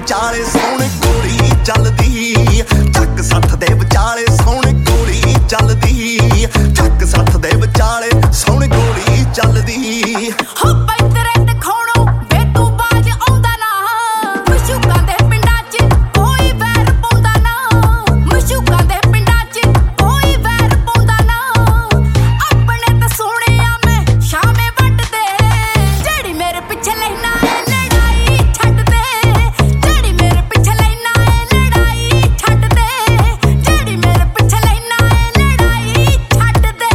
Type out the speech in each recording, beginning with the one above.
ਵਿਚਾਲੇ ਸੋਹਣੀ ਗੋਲੀ ਚੱਲਦੀ ਚੱਕ ਸੱਥ ਦੇ ਵਿਚਾਲੇ ਸੋਹਣੀ ਗੋਲੀ ਚੱਲਦੀ ਚੱਕ ਸੱਥ ਦੇ ਵਿਚਾਲੇ ਸੋਹਣੀ ਗੋਲੀ ਚੱਲਦੀ ਹੋ ਪੈਤਰੇ ਦਿਖਾਉਣੋਂ ਵੇ ਤੂੰ ਬਾਜ ਆਉਂਦਾ ਨਾ ਮਸ਼ੂਕਾਂ ਦੇ ਪਿੰਡਾਂ 'ਚ ਕੋਈ ਵੈਰ ਪਾਉਂਦਾ ਨਾ ਮਸ਼ੂਕਾਂ ਦੇ ਪਿੰਡਾਂ 'ਚ ਕੋਈ ਵੈਰ ਪਾਉਂਦਾ ਨਾ ਆਪਣੇ ਤਾਂ ਸੋਹਣਿਆ ਮੈਂ ਸ਼ਾਮੇ ਵੱਟਦੇ ਜਿਹੜੀ ਮੇਰੇ ਪਿੱਛੇ ਲੈਣਾ ਏ ਲੜਾਈ ਛੱਡ ਦੇ ਜਿਹੜੀ ਮੇਰੇ ਪਿੱਛੇ ਲੈਣਾ ਏ ਲੜਾਈ ਛੱਡ ਦੇ ਜਿਹੜੀ ਮੇਰੇ ਪਿੱਛੇ ਲੈਣਾ ਏ ਲੜਾਈ ਛੱਡ ਦੇ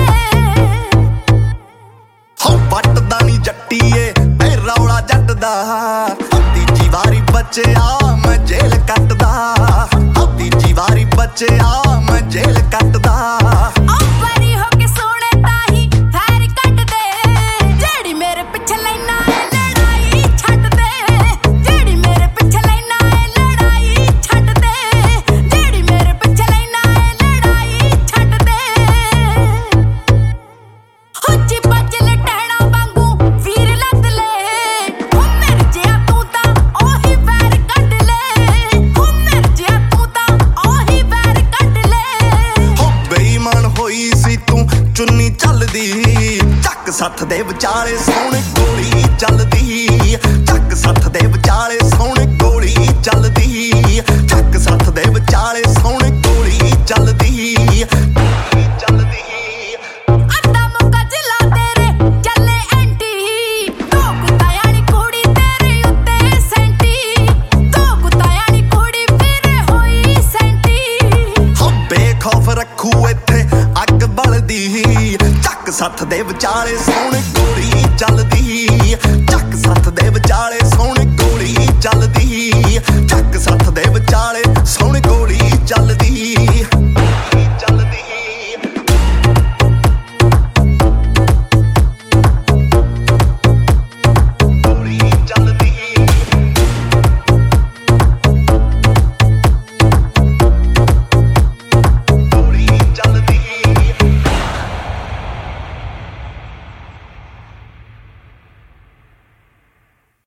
ਹੋ ਵੱਟਦਾ ਨੀ ਜੱਟੀਏ ਐ ਰੌਲਾ ਜੱਟ ਦਾ ਤੀਜੀ ਵਾਰੀ ਬਚਿਆ ਮੈਂ ਜੇਲ੍ਹ ਕੱਟਦਾ ਤੀਜੀ ਵਾਰੀ ਬਚਿਆ ਮੈਂ ਜੇਲ੍ਹ ਕੱਟਦਾ ਵਾਰੀ ਹੋ ਕੇ ਸੋਹਣੇ ਤਾਹੀਂ ਫੈਰ ਕੱਢ ਦੇ ਜਿਹੜੀ ਮੇਰੇ ਪਿੱਛੇ ਲੈਣਾ ਏ ਲੜਾਈ ਛੱਡ ਦੇ ਜਿਹੜੀ ਮੇਰੇ ਪਿੱਛੇ ਲੈਣਾ ਏ ਲੜਾਈ ਛੱਡ ਦੇ ਜਿਹੜੀ ਮੇਰੇ ਪਿੱਛੇ ਲੈਣਾ ਏ ਲੜਾਈ ਛੱਡ ਦੇ ਉੱਚੀ ਬੱਜ ਲਟੈਣਾ ਵਾਂਗੂ ਵੀਰ ਲੱਦ ਲੈ ਹੋ ਮਿਰ ਜਿਆ ਤੂੰ ਤਾਂ ਉਹੀ ਵੈਰ ਕੱਢ ਲੈ ਹੋ ਮਿਰ ਜਿਆ ਤੂੰ ਤਾਂ ਉਹੀ ਵੈਰ ਕੱਢ ਲੈ ਹੋ ਬੇਈਮਾਨ ਹੋਈ ਸੀ ਤੂੰ ਚੁੰਨੀ ਚੱਲਦੀ ਚੱਕ ਸੱਥ ਦੇ ਵਿਚਾਲੇ ਸੋਹਣੀ ਗੋਲੀ ਚੱਲਦੀ ਚੱਕ ਸੱਥ ਦੇ ਵਿਚਾਲੇ ਸੋਹਣੀ ਗੋਲੀ ਚੱਲਦੀ ਚੱਕ ਸੱਥ ਦੇ ਵਿਚਾਲੇ ਸੋਹਣੀ ਗੋਲੀ ਚੱਲਦੀ ਚੱਲਦੀ ਅੱਧਾ ਮੁੱਕਾ ਜ਼ਿਲ੍ਹਾ ਤੇਰੇ ਚੱਲੇ ਐਂਟੀ ਦੋ ਕੁੱਤਾਂ ਨੀ ਕੁੜੀ ਤੇਰੇ ਉੱਤੇ ਸੈਂਟੀ ਦੋ ਕੁੱਤਾਂ ਨੀ ਕੁੜੀ ਵੀਰੇ ਹੋਈ ਸੈਂਟੀ ਹੋ ਬੇਖੌਫ ਰੱਖੂ ਇੱਥੇ ਅੱਗ ਬਲਦੀ ਚੱਕ ਸੱਥ ਦੇ ਵਿਚਾਲੇ ਸੋਹਣੀ ਗੋਲੀ ਚੱਲਦੀ